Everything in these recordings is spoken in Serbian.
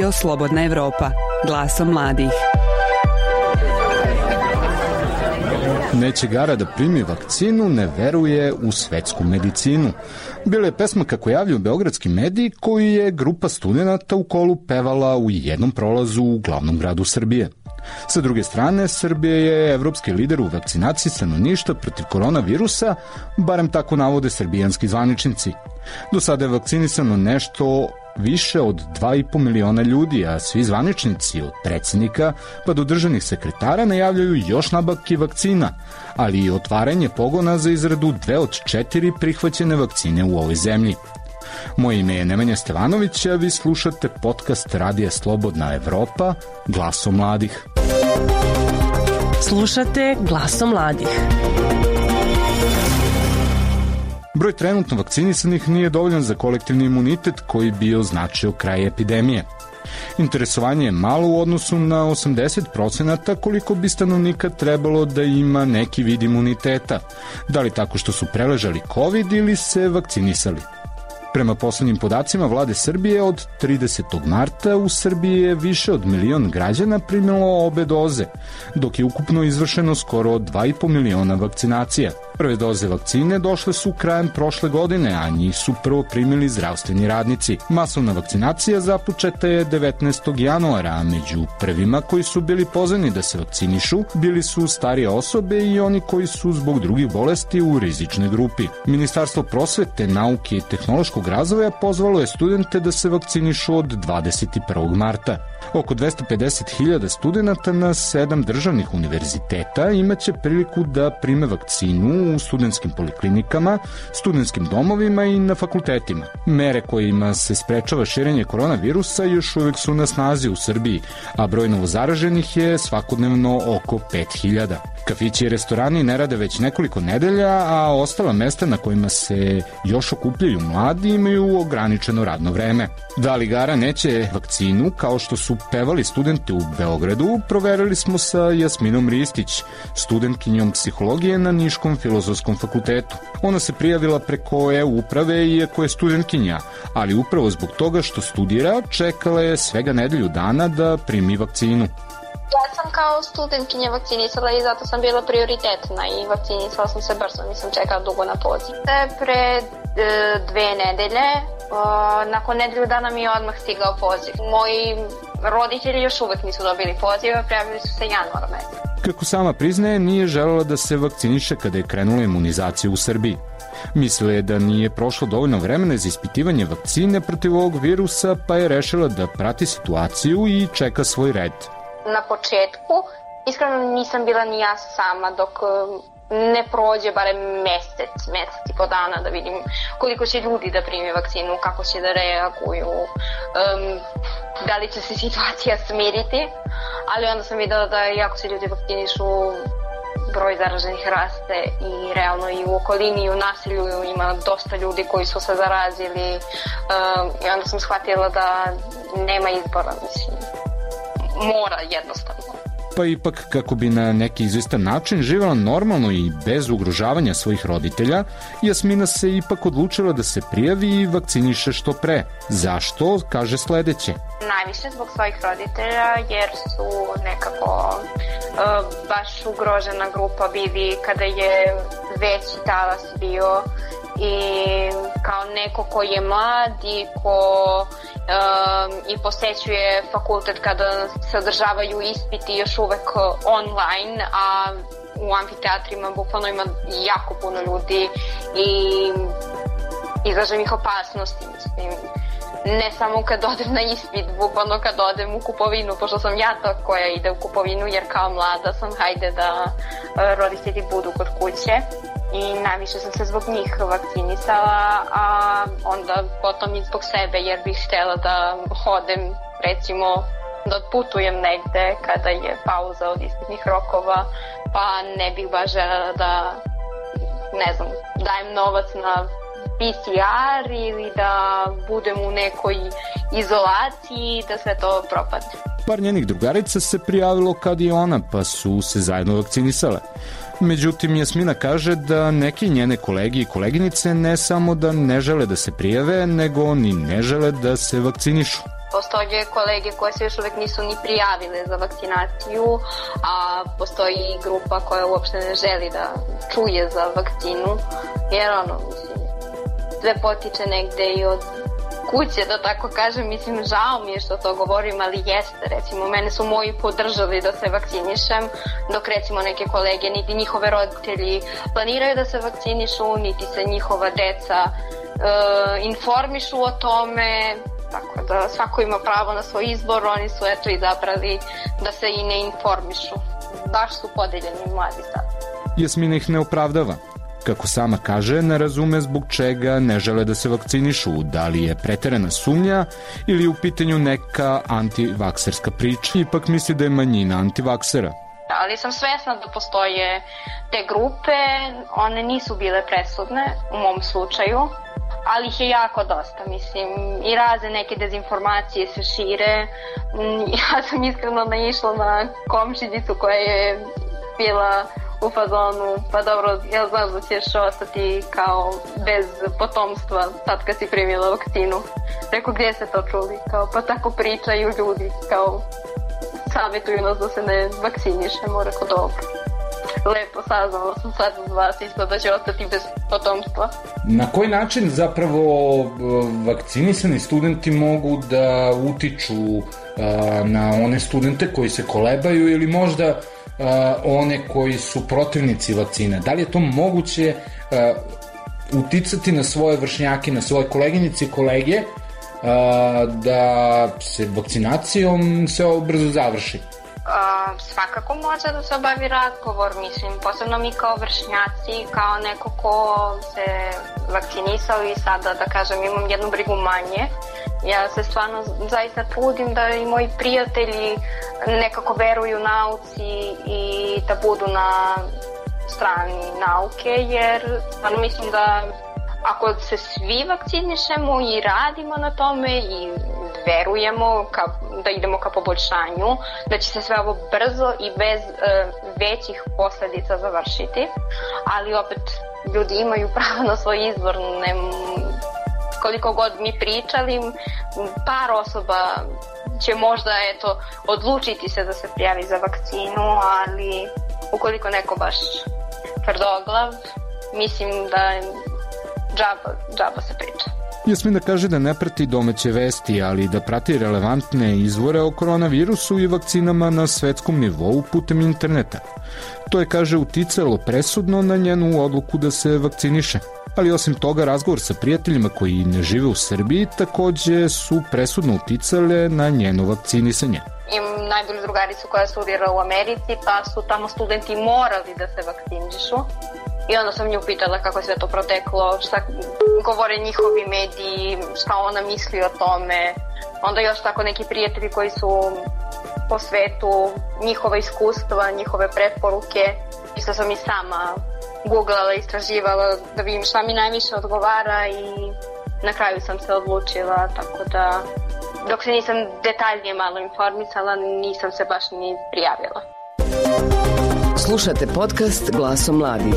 Radio Slobodna Evropa, glasom mladih. Neće gara da primi vakcinu, ne veruje u svetsku medicinu. Bila je pesma, kako javljaju beogradski mediji, koju je grupa studenata u kolu pevala u jednom prolazu u glavnom gradu Srbije. Sa druge strane, Srbija je evropski lider u vakcinaciji stanovništva protiv koronavirusa, barem tako navode srbijanski zvaničnici. Do sada je vakcinisano nešto više od 2,5 miliona ljudi, a svi zvaničnici od predsjednika pa do državnih sekretara najavljaju još nabavke vakcina, ali i otvaranje pogona za izradu 2 od 4 prihvaćene vakcine u ovoj zemlji. Moje ime je Nemanja Stevanović, a vi slušate podcast Radija Slobodna Evropa, glasom mladih. Slušate glasom mladih. Broj trenutno vakcinisanih nije dovoljan za kolektivni imunitet koji bi označio kraj epidemije. Interesovanje je malo u odnosu na 80% koliko bi stanovnika trebalo da ima neki vid imuniteta, da li tako što su preležali COVID ili se vakcinisali. Prema poslednjim podacima vlade Srbije, od 30. marta u Srbiji je više od 1 milion građana primilo obe doze, dok je ukupno izvršeno skoro 2,5 miliona vakcinacija. Prve doze vakcine došle su krajem prošle godine, a njih su prvo primili zdravstveni radnici. Masovna vakcinacija započeta je 19. januara, a među prvima koji su bili pozvani da se vakcinišu bili su starije osobe i oni koji su zbog drugih bolesti u rizičnoj grupi. Ministarstvo prosvete, nauke i tehnološkog razvoja pozvalo je studente da se vakcinišu od 21. marta. Oko 250.000 studenta na 7 državnih univerziteta imaće priliku da prime vakcinu u studentskim poliklinikama, studentskim domovima i na fakultetima. Mere kojima se sprečava širenje koronavirusa još uvek su na snazi u Srbiji, a broj novozaraženih je svakodnevno oko 5.000. Kafići i restorani ne rade već nekoliko nedelja, a ostala mesta na kojima se još okupljaju mladi imaju ograničeno radno vreme. Da li gara neće vakcinu, kao što su pevali studenti u Beogradu, proverili smo sa Jasminom Ristić, studentkinjom psihologije na Niškom filozofskom fakultetu. Ona se prijavila preko e-uprave iako je studentkinja, ali upravo zbog toga što studira, čekala je svega nedelju dana da primi vakcinu. Ja sam kao studentkinja vakcinisala i zato sam bila prioritetna i vakcinisala sam se brzo, nisam čekala dugo na poziv. Pre 2 nedelje, nakon nedelju dana mi je odmah stigao poziv. Moji roditelji još uvek nisu dobili poziv, prijavili su se januara meseca. Kako sama priznaje, nije želela da se vakciniše kada je krenula imunizacija u Srbiji. Mislila je da nije prošlo dovoljno vremena za ispitivanje vakcine protiv ovog virusa, pa je rešila da prati situaciju i čeka svoj red. Na početku, iskreno nisam bila ni ja sama dok ne prođe barem mesec i po dana da vidim koliko će ljudi da primi vakcinu, kako će da reaguju, da li će se situacija smiriti, ali onda sam videla da iako se ljudi vakcinišu, broj zaraženih raste i realno i u okolini i u naselju ima dosta ljudi koji su se zarazili i onda sam shvatila da nema izbora, mislim. Mora jednostavno. Pa ipak, kako bi na neki izvestan način živela normalno i bez ugrožavanja svojih roditelja, Jasmina se ipak odlučila da se prijavi i vakciniše što pre. Zašto? Kaže sledeće. Najviše zbog svojih roditelja, jer su nekako baš ugrožena grupa bili kada je veći talas bio i kao neko ko je mlad i ko i posećuje fakultet kada se održavaju ispiti još uvek online, a u amfiteatrima bukvalno ima jako puno ljudi i izlažem ih opasnosti, mislim. Ne samo kad odem na ispit, bukvalno kad odem u kupovinu, pošto sam ja ta koja ide u kupovinu, jer kao mlada sam, hajde da roditelji budu kod kuće. I najviše sam se zbog njih vakcinisala, a onda potom i zbog sebe, jer bih htjela da hodem, recimo, da putujem negde kada je pauza od ispitnih rokova, pa ne bih baš želela da, ne znam, dajem novac na PCR ili da budem u nekoj izolaciji, da sve to propadne. Par njenih drugarica se prijavilo kad i ona, pa su se zajedno vakcinisale. Međutim, Jasmina kaže da neki njene kolegi i koleginice ne samo da ne žele da se prijave, nego ni ne žele da se vakcinišu. Postoje kolege koje se još uvek nisu ni prijavile za vakcinaciju, a postoji i grupa koja uopšte ne želi da čuje za vakcinu, jer sve potiče negde i od kuće, da tako kažem. Mislim, žao mi je što to govorim, ali jeste. Recimo, mene su moji podržali da se vakcinišem, dok recimo neke kolege, niti njihove roditelji planiraju da se vakcinišu, niti se njihova deca informišu o tome. Tako da svako ima pravo na svoj izbor, oni su eto izabrali da se i ne informišu. Baš su podeljeni mladi sad. Jasmina ih ne opravdava. Kako sama kaže, ne razume zbog čega ne žele da se vakcinišu, da li je preterana sumnja ili u pitanju neka antivakserska priča. Ipak misli da je manjina antivaksera. Ali sam svesna da postoje te grupe, one nisu bile presudne u mom slučaju, ali ih je jako dosta, mislim, i razne neke dezinformacije se šire. Ja sam iskreno naišla na komšinicu koja je bila u fazonu, pa dobro, ja znam da ćeš ostati kao bez potomstva sad kad si primila vakcinu. Rekao, gdje se to čuli? Kao, pa tako pričaju ljudi, kao savjetuju nas da se ne vakcinišemo. Rekao, dobro. Lepo saznala sam sad od vas isto da će ostati bez potomstva. Na koji način zapravo vakcinisani studenti mogu da utiču na one studente koji se kolebaju ili možda one koji su protivnici vakcine? Da li je to moguće uticati na svoje vršnjake, na svoje koleginice i kolege da se vakcinacijom se brzo završi? Svakako može da se obavi razgovor, mislim, posebno mi kao vršnjaci, kao neko ko se vakcinisao i sada, da kažem, imam jednu brigu manje. Ja se stvarno zaista trudim da i moji prijatelji nekako veruju nauci i da budu na strani nauke, jer stvarno mislim da ako se svi vakcinišemo i radimo na tome i verujemo da idemo ka poboljšanju, da će se sve ovo brzo i bez većih posledica završiti, ali opet ljudi imaju pravo na svoj izbor. Koliko god mi pričali, par osoba će možda odlučiti se da se prijavi za vakcinu, ali ukoliko neko baš tvrdoglav, mislim da džaba se priča. Jasmina kaže da ne prati domaće vesti, ali da prati relevantne izvore o koronavirusu i vakcinama na svetskom nivou putem interneta. To je, kaže, uticalo presudno na njenu odluku da se vakciniše. Ali osim toga, razgovor sa prijateljima koji ne žive u Srbiji takođe su presudno uticale na njeno vakcinisanje. Imam najbolju drugaricu koja studira u Americi, pa su tamo studenti morali da se vakcinišu. I onda sam nju pitala kako je sve to proteklo, šta govore njihovi mediji, šta ona misli o tome. Onda još tako neki prijatelji koji su po svetu, njihova iskustva, njihove preporuke. Isto sam i sama googlala, istraživala da vidim šta mi najviše odgovara i na kraju sam se odlučila, tako da dok se nisam detaljnije malo informisala, nisam se baš ni prijavila. Slušate podcast Glasom mladih.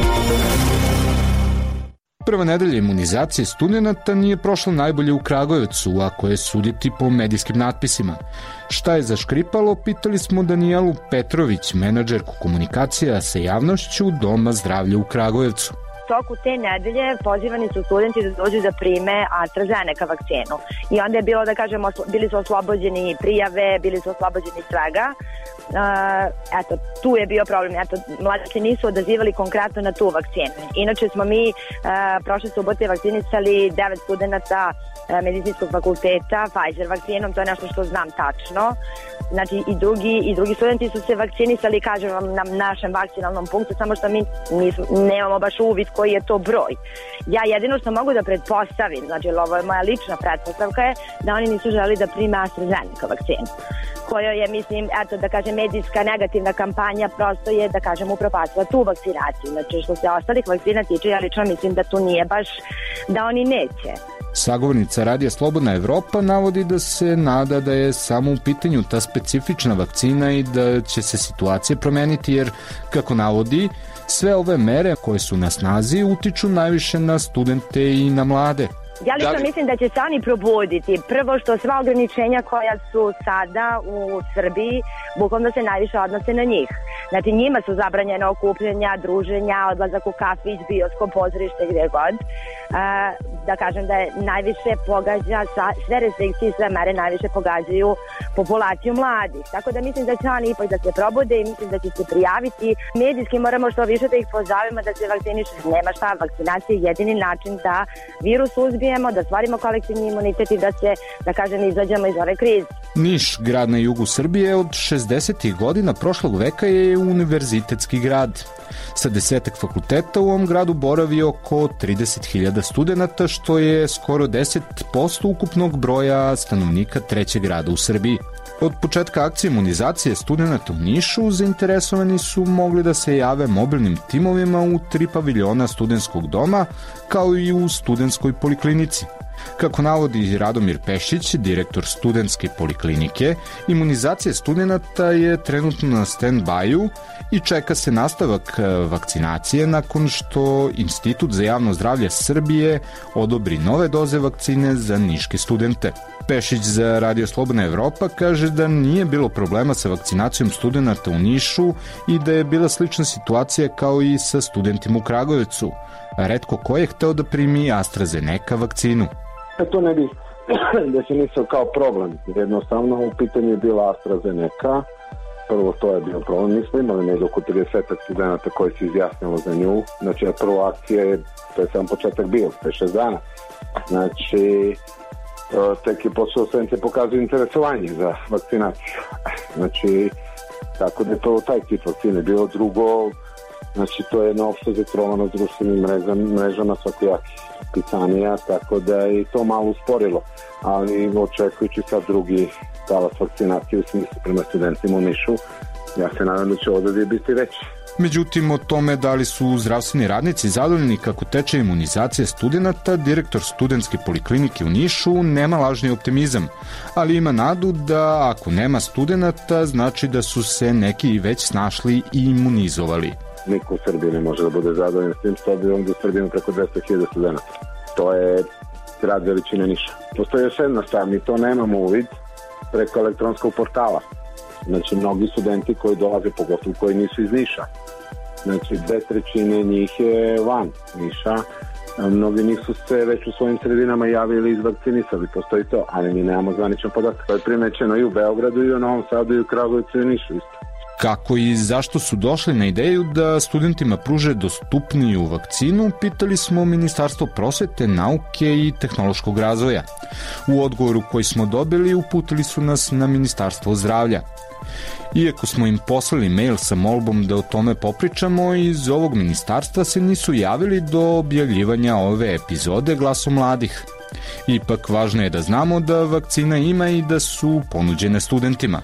Prva nedelja imunizacije studenta nije prošla najbolje u Kragujevcu, ako je suditi po medijskim natpisima. Šta je zaškripalo, pitali smo Danijelu Petrović, menadžerku komunikacija sa javnošću Doma zdravlja u Kragujevcu. toku te nedelje pozivani su studenti da dođu da prime AstraZeneca vakcinu. I onda je bilo, da kažemo, bili su oslobođeni prijave, bili su oslobođeni svega. Eto, tu je bio problem. Eto, mladi se nisu odazivali konkretno na tu vakcinu. Inače smo mi prošle subote vakcinisali 9 studenta medicinskog fakulteta Pfizer vakcinom, to je nešto što znam tačno. Znači i drugi studenti su se vakcinisali, kažem vam, na našem vakcinalnom punktu, samo što mi nemamo baš uvid koji je to broj. Ja jedino što mogu da pretpostavim, znači ovo je moja lična pretpostavka, je da oni nisu želi da prime AstraZeneca vakcinu, koja je, mislim, eto, da kažem, medijska negativna kampanja prosto je, da kažem, upropastila tu vakcinaciju. Znači, što se ostalih vakcina tiče, ja lično mislim da tu nije baš, da oni neće. Sagovornica Radija Slobodna Evropa navodi da se nada da je samo u pitanju ta specifična vakcina i da će se situacija promeniti, jer, kako navodi, sve ove mere koje su na snazi utiču najviše na studente i na mlade. Ja lično mislim da će se oni probuditi. Prvo što sva ograničenja koja su sada u Srbiji, bukvalno se najviše odnose na njih. Znači njima su zabranjene okupljanja, druženja, odlazak u kafić, bioskop, pozorište, gdje god. Da kažem da je najviše pogađa, sve restrikcije i sve mere najviše pogađaju populaciju mladih. Tako da mislim da će oni ipak da se probude i mislim da će se prijaviti. Medijski moramo što više da ih pozovemo da se vakcinišu. Nema šta, vakcinacija je jedini način da virus uzbijemo, da stvarimo kolektivni imunitet i da se, da kažem, izađemo iz ove krize. Niš, grad na jugu Srbije, od 60. godina prošlog veka je univerzitetski grad. Sa 10 fakulteta u ovom gradu boravi oko 30.000 studenata, što je skoro 10% ukupnog broja stanovnika trećeg grada u Srbiji. Od početka akcije imunizacije studenata u Nišu zainteresovani su mogli da se jave mobilnim timovima u 3 paviljona studentskog doma, kao i u studentskoj poliklinici. Kako navodi Radomir Pešić, direktor studentske poliklinike, imunizacija studenata je trenutno na stand-by-u i čeka se nastavak vakcinacije nakon što Institut za javno zdravlje Srbije odobri nove doze vakcine za niške studente. Pešić za Radio Slobodna Evropa kaže da nije bilo problema sa vakcinacijom studenata u Nišu i da je bila slična situacija kao i sa studentima u Kragujevcu. Retko ko je hteo da primi AstraZeneca vakcinu. To ne bi definisao kao problem. Jednostavno u pitanju je bila AstraZeneca. Prvo to je bio problem. Mi smo imali negdje oko 30 studenta koji se izjasnilo za nju. Znači, prva akcija je, to je sam početak bio, 5-6 dana. Znači, tek je počeo studenti pokazuju interesovanje za vakcinaciju. Znači, tako da je to taj tip vakcine. Bilo drugo, znači to je jedno opšte zatrovano s društvenim mrežama svakojakih pitanija, tako da je to malo usporilo, ali očekujući sad drugi talas vakcinacije u smislu prema studentima u Nišu, ja se nadam da će odaziv biti veći. Međutim, o tome da li su zdravstveni radnici zadovoljni kako teče imunizacija studenata, direktor studentske poliklinike u Nišu nema lažni optimizam, ali ima nadu da ako nema studenata, znači da su se neki već snašli i imunizovali. Niko u Srbiji ne može da bude zadovoljan s tim, s obzirom da u Srbiji ima preko 200.000 studenta. To je grad veličine Niša. Postoji još jedna stvar, mi to nemamo uvid preko elektronskog portala. Znači, mnogi studenti koji dolaze, pogotovo koji nisu iz Niša. Znači, 2/3 njih je van Niša. Mnogi njih su se već u svojim sredinama javili i izvakcinisali, postoji to, ali mi nemamo zvaničan podatak. To je primećeno i u Beogradu, i u Novom Sadu, i u Kragujevcu, i u Nišu isto. Kako i zašto su došli na ideju da studentima pruže dostupniju vakcinu, pitali smo Ministarstvo prosvete, nauke i tehnološkog razvoja. U odgovoru koji smo dobili uputili su nas na Ministarstvo zdravlja. Iako smo im poslali mail sa molbom da o tome popričamo, iz ovog ministarstva se nisu javili do objavljivanja ove epizode Glasom mladih. Ipak važno je da znamo da vakcina ima i da su ponuđene studentima.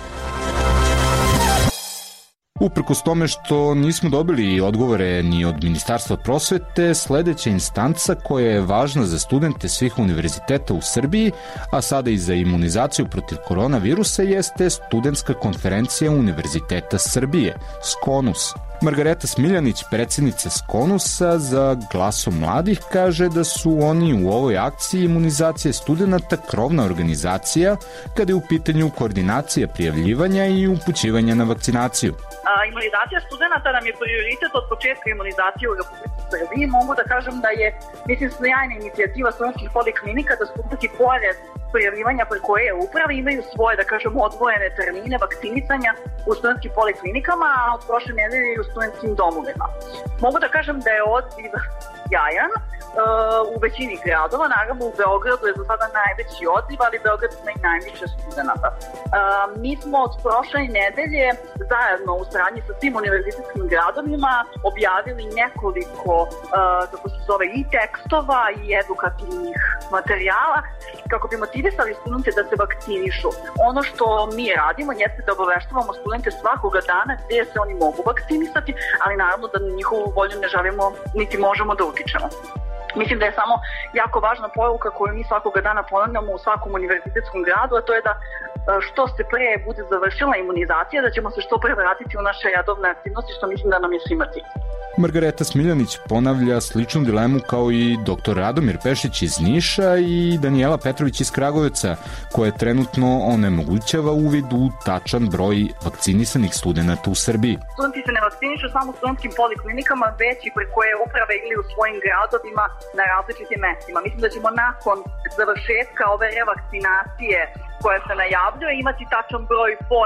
Uprkos tome što nismo dobili odgovore ni od Ministarstva prosvete, sledeća instanca koja je važna za studente svih univerziteta u Srbiji, a sada i za imunizaciju protiv koronavirusa, jeste Studentska konferencija Univerziteta Srbije, SKONUS. Margareta Smiljanić, predsjednica SKONUS-a za Glasom mladih, kaže da su oni u ovoj akciji imunizacije studenta krovna organizacija kada je u pitanju koordinacija prijavljivanja i upućivanja na vakcinaciju. Imunizacija studenta nam je prioritet od početka imunizacije u Republici Srbiji. Mogu da kažem da je, mislim, sjajna inicijativa studentskih poliklinika da studenti pored prijavljivanja preko e-uprave imaju svoje, da kažem, odvojene termine vakcinisanja u studentskim poliklinikama, a od prošle nedelje i u studentskim domovima. Mogu da kažem da je odziv jajan u većini gradova, naravno u Beogradu je za sada najveći odziv, ali Beograd ima i najviše studenta. Mi smo od prošle nedelje zajedno u saradnji sa svim univerzitetskim gradovima objavili nekoliko, kako se zove, i tekstova i edukativnih materijala kako bi motivisali studente da se vakcinišu. Ono što mi radimo jeste da obaveštavamo studente svakoga dana gdje se oni mogu vakcinisati, ali naravno da na njihovu volju ne želimo niti možemo da utičemo. Mislim da je samo jako važna poruka koju mi svakoga dana ponavljamo u svakom univerzitetskom gradu, a to je da što se pre bude završila imunizacija, da ćemo se što pre vratiti u naše redovne aktivnosti, što mislim da nam je svima cilj. Margareta Smiljanić ponavlja sličnu dilemu kao i dr. Radomir Pešić iz Niša i Danijela Petrović iz Kragujevca, koja trenutno onemogućava uvid u tačan broj vakcinisanih studenata u Srbiji. Studenti se ne vakcinišu samo u studentskim poliklinikama, već i preko uprave ili u svojim gradovima na različitim mestima. Mislim da ćemo nakon završetka ove revakcinacije koja se najavljuje imati tačan broj po,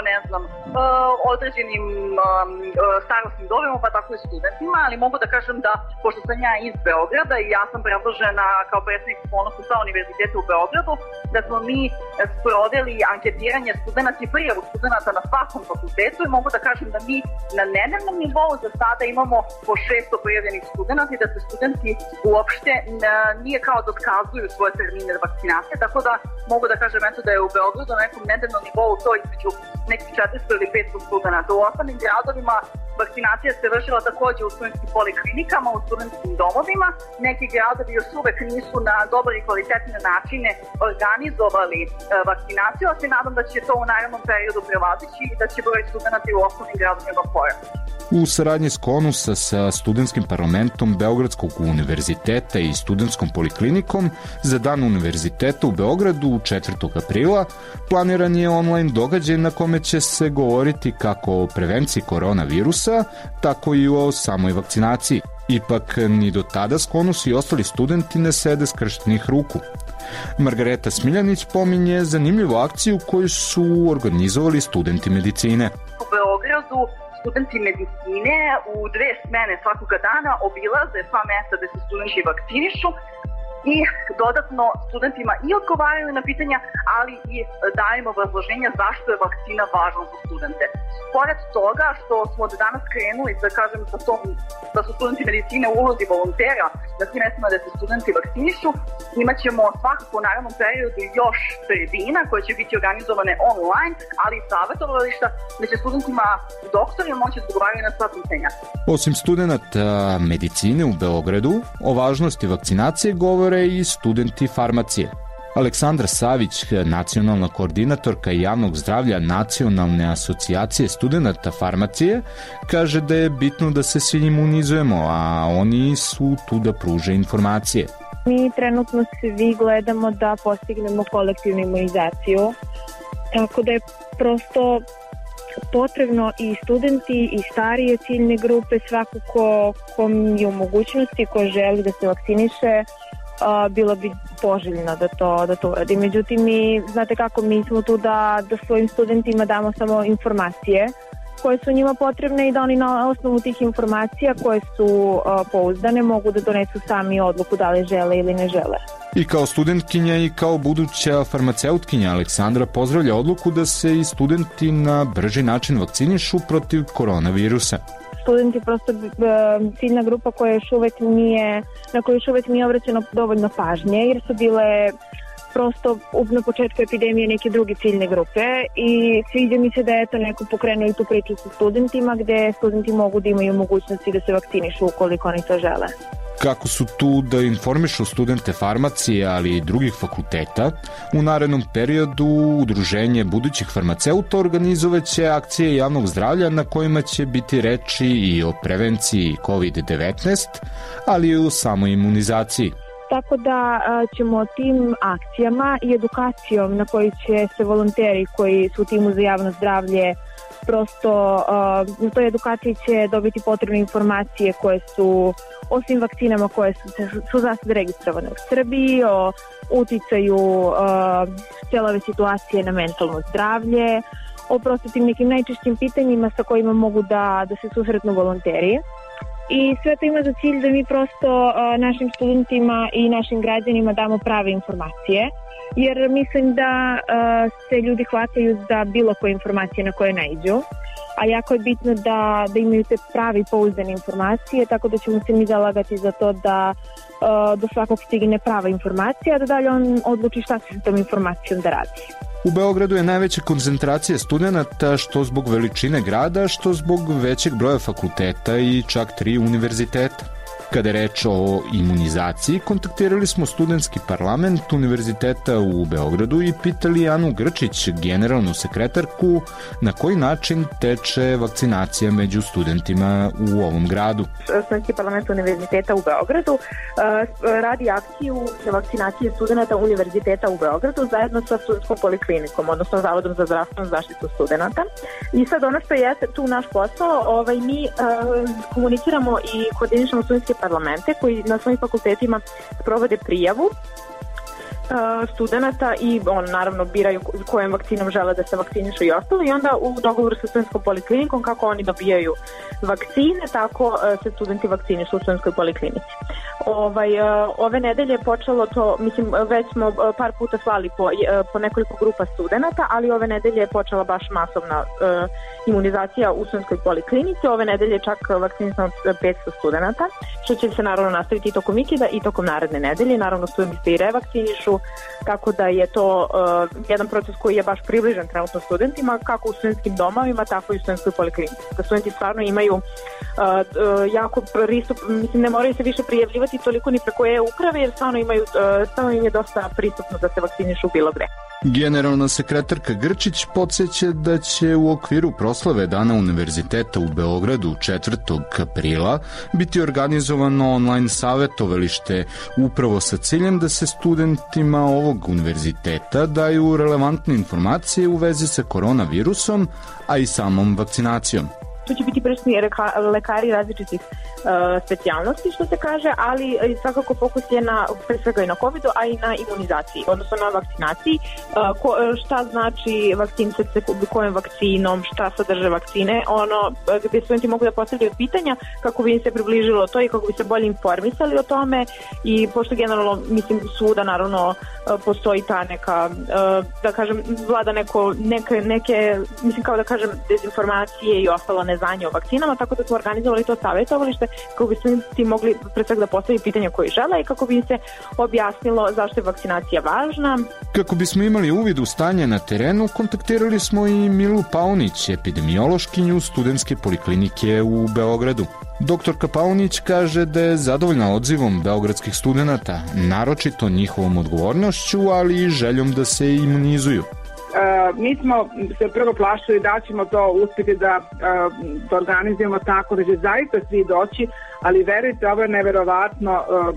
određenim starostnim dobima, pa tako i studentima, ali mogu da kažem da, pošto sam ja iz Beograda i ja sam predložena kao predsednik Ponosa sa Univerziteta u Beogradu, da smo mi sproveli anketiranje studenta i prijavu studenta na svakom fakultetu i mogu da kažem da mi na nedeljnom nivou za sada imamo po 600 prijavljenih studenta i da se studenti uopšte nije kao da otkazuju svoje termine vakcinacije, tako da mogu da kažem da je u Beogradu na nekom nedeljnom nivou to između nekih 400 ili 500 studenta. U ostalim gradovima vakcinacija se vršila takođe u studentskim poliklinikama, u studentskim domovima. Neki gradovi još uvek nisu na dobar i kvalitetne načine organizovali vakcinaciju, a se nadam da će to u narednom periodu prevazići i da će broj studenta u osnovnim gradovima porasti. U saradnji SKONUS-a sa Studentskim parlamentom Beogradskog univerziteta i Studentskom poliklinikom za Dan univerziteta u Beogradu 4. aprila planiran je online događaj na kome će se govoriti kako o prevenciji koronavirusa, tako i o samoj vakcinaciji. Ipak, ni do tada SKONUS i ostali studenti ne sede skrštenih ruku. Margareta Smiljanić pominje zanimljivu akciju koju su organizovali studenti medicine. U Beogradu studenti medicine u 2 smene svakoga dana obilaze sva mesta gde se studenti vakcinišu i dodatno studentima i odgovaraju na pitanja, ali i dajemo obrazloženja zašto je vakcina važna za studente. Pored toga što smo od danas krenuli, da kažem, sa tom da su studenti medicine u ulozi volontera na svim mestima da se studenti vakcinišu, imaćemo svakako u narednom periodu još tribina koje će biti organizovane online, ali i savjetovališta gde će studentima i doktorima moći da odgovaraju na sva pitanja. Osim studenta medicine u Beogradu, o važnosti vakcinacije govore i studenti farmacije. Aleksandra Savić, nacionalna koordinatorka javnog zdravlja Nacionalne asocijacije studenta farmacije, kaže da je bitno da se svi imunizujemo, a oni su tu da pruže informacije. Mi trenutno svi gledamo da postignemo kolektivnu imunizaciju, tako da je prosto potrebno i studenti i starije ciljne grupe, svako ko je u mogućnosti, ko želi da se vakciniše, bilo bi poželjno da to uradi. Međutim, znate kako, mi smo tu da svojim studentima damo samo informacije koje su njima potrebne i da oni na osnovu tih informacija koje su pouzdane mogu da donesu sami odluku da li žele ili ne žele. I kao studentkinja i kao buduća farmaceutkinja Aleksandra pozdravlja odluku da se i studenti na brži način vakcinišu protiv koronavirusa. Studenti prosto ciljna grupa na koju još uvek nije obraćeno dovoljno pažnje, jer su bile prosto na početku epidemije neke druge ciljne grupe i sviđa mi se da je neko pokrenuo i tu priču sa studentima gde studenti mogu da imaju mogućnosti da se vakcinišu ukoliko oni to žele. Kako su tu da informišu studente farmacije, ali i drugih fakulteta, u narednom periodu Udruženje budućih farmaceuta organizovaće akcije javnog zdravlja na kojima će biti reči i o prevenciji COVID-19, ali i o samoj imunizaciji. Tako da ćemo tim akcijama i edukacijom na kojoj će se volonteri koji su u timu za javno zdravlje prosto na toj edukaciji će dobiti potrebne informacije koje su o svim vakcinama koje su za sad registrovane u Srbiji, o uticaju cijele ove situacije na mentalno zdravlje, o prosto tim nekim najčešćim pitanjima sa kojima mogu da se susretnu volonteri. I sve to ima za cilj da mi prosto našim studentima i našim građanima damo prave informacije, jer mislim da se ljudi hvataju za bilo koje informacije na koje naiđu, a jako je bitno da imaju te prave i pouzdane informacije, tako da ćemo se mi zalagati za to da do svakog stigne prava informacija, da dalje on odluči šta se s tom informacijom da radi. U Beogradu je najveća koncentracija studenta što zbog veličine grada, što zbog većeg broja fakulteta i čak 3 univerziteta. Kada je reč o imunizaciji, kontaktirali smo studentski parlament Univerziteta u Beogradu i pitali Anu Grčić, generalnu sekretarku, na koji način teče vakcinacija među studentima u ovom gradu. Studentski parlament Univerziteta u Beogradu radi akciju za vakcinacije studenta Univerziteta u Beogradu zajedno sa studentskom poliklinikom, odnosno Zavodom za zdravstvenu zaštitu studenta. I sad ono što je tu naš posao, mi komuniciramo i koordinišemo studentske parlamente koji na svojim fakultetima provode prijavu studenta i naravno biraju kojom vakcinom žele da se vakcinišu i ostalo i onda u dogovoru sa studentskom poliklinikom kako oni dobijaju vakcine, tako se studenti vakcinišu u studentskoj poliklinici. Ove nedelje je počelo to, već smo par puta slali po nekoliko grupa studenta, ali ove nedelje je počela baš masovna imunizacija u studentskoj poliklinici. Ove nedelje je čak vakcinisano 500 studenta, što će se naravno nastaviti i tokom vikenda i tokom naredne nedelje. Naravno studenti se i revakcinišu, tako da je to jedan proces koji je baš približan trenutno studentima, kako u studentskim domovima, tako i u studentskoj poliklinici. Da studenti stvarno imaju jako pristup, ne moraju se više prijavljivati toliko ni preko e-uprave, jer stvarno im je dosta pristupno da se vakcinišu bilo gde. Generalna sekretarka Grčić podsjeća da će u okviru proslave Dana Univerziteta u Beogradu 4. aprila biti organizovano online savetovalište upravo sa ciljem da se studentima ovog univerziteta daju relevantne informacije u vezi sa koronavirusom, a i samom vakcinacijom. Tu će biti prisutni lekari različitih specijalnosti, što se kaže, ali svakako fokus je pre svega i na COVID-u, a i na imunizaciji, odnosno na vakcinaciji. Šta znači vakcinice, kojom vakcinom, šta sadrže vakcine, gde studenti mogu da postavljaju pitanja kako bi im se približilo to i kako bi se bolje informisali o tome i pošto generalno, svuda naravno postoji ta neka, da kažem, vlada neke, kao da kažem, dezinformacije i ostalo neznanje o vakcinama, tako da smo organizovali to savjetovalište kako bi studenti mogli pre svega da postavljaju pitanja koje žele i kako bi im se objasnilo zašto je vakcinacija važna. Kako bismo imali uvid u stanje na terenu, kontaktirali smo i Milu Paunić, epidemiološkinju studentske poliklinike u Beogradu. Doktorka Paunić kaže da je zadovoljna odzivom beogradskih studenta, naročito njihovom odgovornošću, ali i željom da se imunizuju. Mi smo se prvo plašili da ćemo to uspjeti da organizujemo tako da će zaista svi doći, ali verujte, ovo je neverovatno.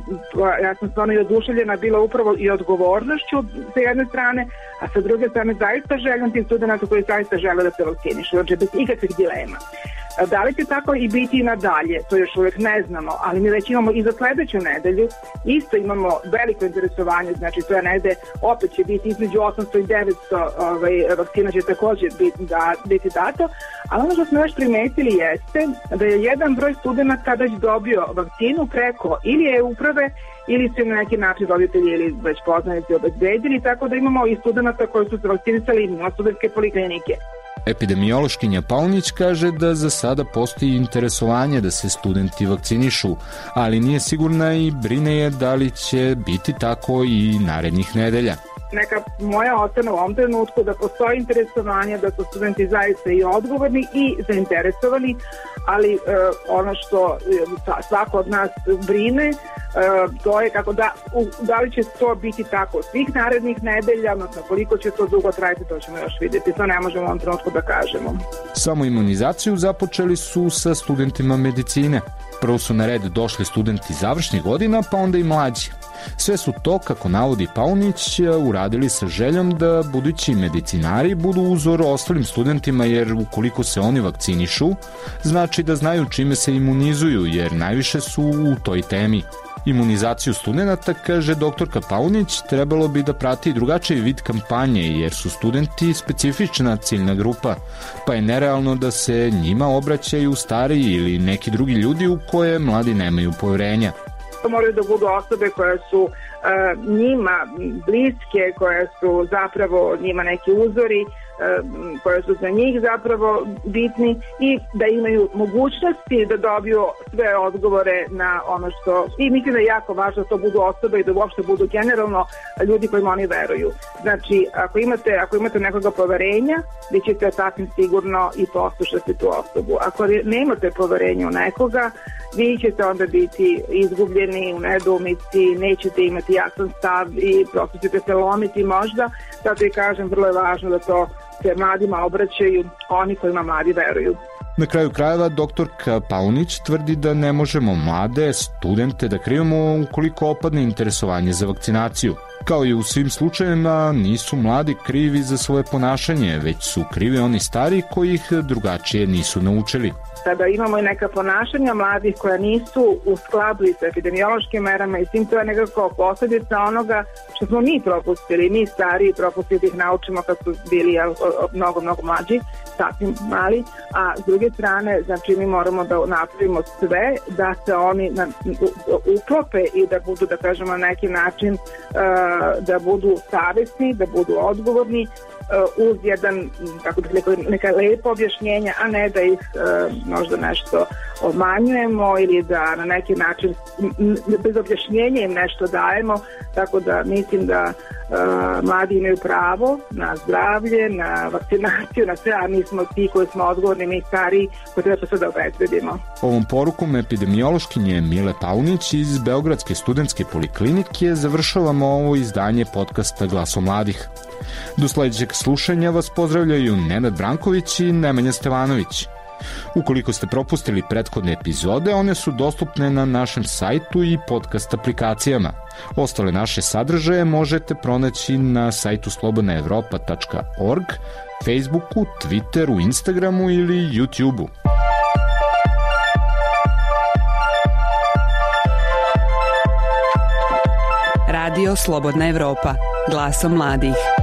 Ja sam stvarno i oduševljena bila upravo i odgovornošću sa jedne strane, a sa druge strane zaista željom tih studenta koji zaista žele da se vakcinišu, znači bez ikakvih dilema. Da li će tako i biti i nadalje, to još uvijek ne znamo, ali mi već imamo i za sledeću nedelju, isto imamo veliko interesovanje, znači to je negde, opet će biti između 800 i 900 vakcina će također biti dato, ali ono što smo još primetili jeste da je jedan broj studenta već dobio vakcinu preko ili e-uprave ili su na neki način roditelji ili već poznanici obezbedili, tako da imamo i studenta koji su se vakcinisali na studentske poliklinike. Epidemiološkinja Paunić kaže da za sada postoji interesovanje da se studenti vakcinišu, ali nije sigurna i brine je da li će biti tako i narednih nedelja. Neka moja ocena u ovom trenutku da postoji interesovanje, da su studenti zaista i odgovorni i zainteresovani, ali ono što svako od nas brine, to je kako da li će to biti tako svih narednih nedelja, odnosno koliko će to dugo trajati, to ćemo još vidjeti, to ne možemo u ovom trenutku da kažemo. Samo imunizaciju započeli su sa studentima medicine. Prvo su na red došli studenti završnih godina, pa onda i mlađi. Sve su to, kako navodi Paunić, uradili sa željom da budući medicinari budu uzor ostalim studentima, jer ukoliko se oni vakcinišu, znači da znaju čime se imunizuju, jer najviše su u toj temi. Imunizaciju studenta, kaže doktorka Paunić, trebalo bi da prati i drugačiji vid kampanje, jer su studenti specifična ciljna grupa, pa je nerealno da se njima obraćaju stariji ili neki drugi ljudi u koje mladi nemaju poverenja. To moraju da budu osobe koje su njima bliske, koje su zapravo njima neki uzori, koje su za njih zapravo bitni i da imaju mogućnosti da dobiju sve odgovore na ono što, i mislim da je jako važno da to budu osobe i da uopšte budu generalno ljudi kojima oni veruju. Znači, ako imate nekoga poverenja, vi ćete sasvim sigurno i poslušati tu osobu. Ako nemate poverenja u nekoga, vi ćete onda biti izgubljeni u nedoumici, nećete imati jasan stav i prosto ćete se lomiti možda. Zato i kažem, vrlo je važno da to se mladima obraćaju oni kojima mladi veruju. Na kraju krajeva, doktorka Paunić tvrdi da ne možemo mlade, studente da krivimo ukoliko opadne interesovanje za vakcinaciju. Kao i u svim slučajevima, nisu mladi krivi za svoje ponašanje, već su krivi oni stari koji ih drugačije nisu naučili. Kada imamo i neka ponašanja mladih koja nisu u skladu sa epidemiološkim merama i svim, to je nekako posljedica onoga što smo mi propustili, mi stariji propustili da ih naučimo kad su bili mnogo mlađi, sasvim mali, a s druge strane, znači mi moramo da napravimo sve da se oni uklope i da budu, da kažemo, na neki način da budu savesni, da budu odgovorni, uz jedan, kako bih rekao, neka lepa objašnjenja, a ne da ih možda nešto obmanjujemo ili da na neki način bez objašnjenja im nešto dajemo, tako da mislim da mladi imaju pravo na zdravlje, na vakcinaciju, na sve, a mi smo ti koji smo odgovorni, mi stariji, koji treba to sve da obezbedimo. Ovom porukom epidemiološkinje Mile Paunić iz Beogradske studentske poliklinike završavamo ovo izdanje podcasta Glaso mladih. Do sledećeg slušanja vas pozdravljaju Nenad Branković i Nemanja Stevanović. Ukoliko ste propustili prethodne epizode, one su dostupne na našem sajtu i podcast aplikacijama. Ostale naše sadržaje možete pronaći na sajtu slobodnaevropa.org, Facebooku, Twitteru, Instagramu ili YouTubeu. Radio Slobodna Evropa, glasom mladih.